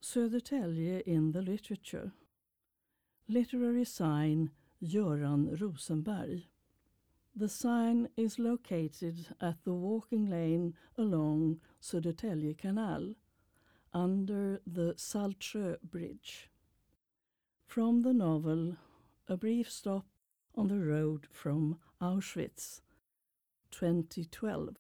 Södertälje in the literature. Literary sign Göran Rosenberg. The sign is located at the walking lane along Södertälje Canal, under the Saltsjö Bridge. From the novel A Brief Stop on the Road from Auschwitz, 2012,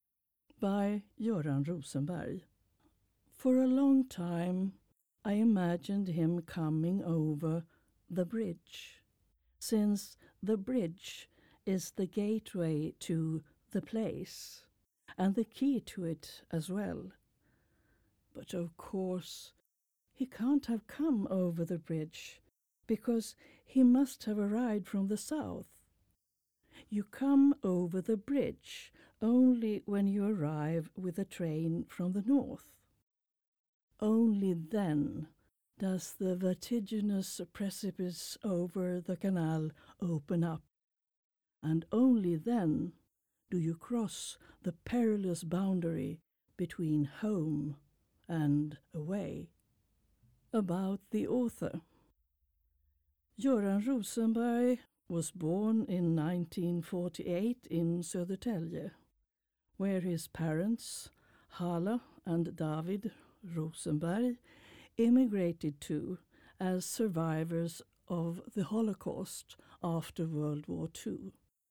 by Göran Rosenberg. For a long time, I imagined him coming over the bridge, since the bridge is the gateway to the place, and the key to it as well. But of course, he can't have come over the bridge, because he must have arrived from the south. You come over the bridge only when you arrive with a train from the north. Only then does the vertiginous precipice over the canal open up, and only then do you cross the perilous boundary between home and away. About the author. Göran Rosenberg was born in 1948 in Södertälje, where his parents, Hala and David Rosenberg, immigrated to as survivors of the Holocaust after World War II.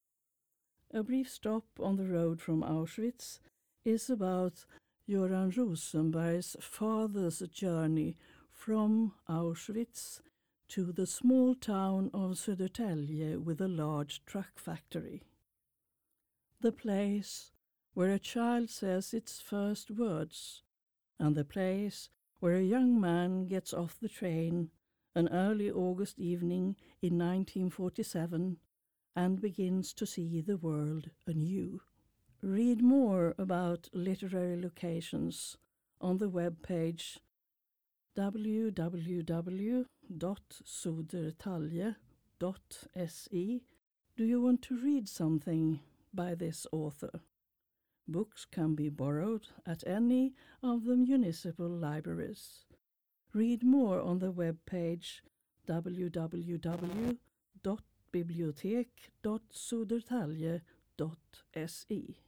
A Brief Stop on the Road from Auschwitz is about Göran Rosenberg's father's journey from Auschwitz to the small town of Södertälje with a large truck factory. The place where a child says its first words, and the place where a young man gets off the train an early August evening in 1947 and begins to see the world anew. Read more about literary locations on the webpage www.sodertalje.se. Do you want to read something by this author? Books can be borrowed at any of the municipal libraries. Read more on the webpage www.bibliotek.sodertalje.se.